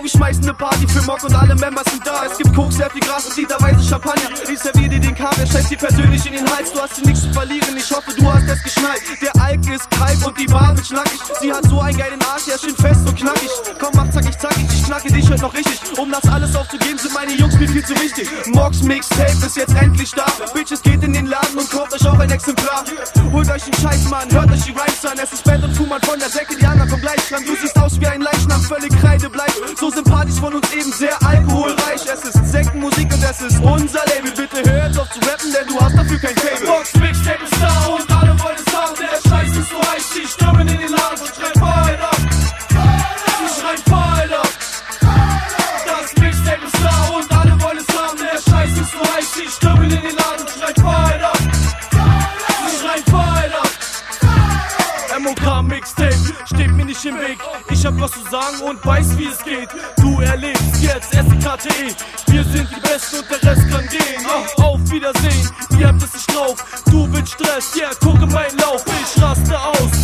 wir schmeißen ne Party für Mock und alle Members sind da. Es gibt Koks, sehr viel Gras und literweise Champagner. Ich servier dir den Kaviar, scheiß dir persönlich in den Hals. Du hast hier nichts zu verlieren, ich hoffe, du hast es geschnallt. Der Alk ist kalt und die Bar wird schnackig. Sie hat so einen geilen Arsch, ja schön fest und knackig. Komm, mach zackig, ich knacke dich heute noch richtig. Um das alles aufzugeben, sind meine Jungs mir viel zu wichtig. Mocks Mixtape ist jetzt endlich da. Bitches, geht in den Laden und kauft euch auch ein Exemplar. Holt euch den Scheiß, Mann, hört euch die Rhymes an. Es ist Band und Fuhrmann von der Säcke, die anderen kommen gleich dran. Du siehst aus wie ein Leichnam, völlig kreidebleich. So sind Partys von uns eben sehr alkoholreich. Es ist Säckenmusik und es ist unser Label. Bitte hör jetzt auf zu rappen, denn du hast dafür kein Table. Mocks Mixtape ist da und alle wollen es haben. Der Scheiß ist so heiß, die stürmen in den Laden und schreien Fire up. Sie schreien Fire up. Das Mixtape ist da und alle wollen es haben. Der Scheiß ist so heiß, die stürmen in den Laden und schreien Fire up. Sie schreien Fire up. MOK Mixtape steht mir nicht im Weg. Ich hab was zu sagen und weiß, wie es geht. Du erlebst jetzt SKTE. Wir sind die Besten und der Rest kann gehen. Auf Wiedersehen, ihr habt es nicht drauf. Du willst Stress, yeah, gucke meinen Lauf. Ich raste aus,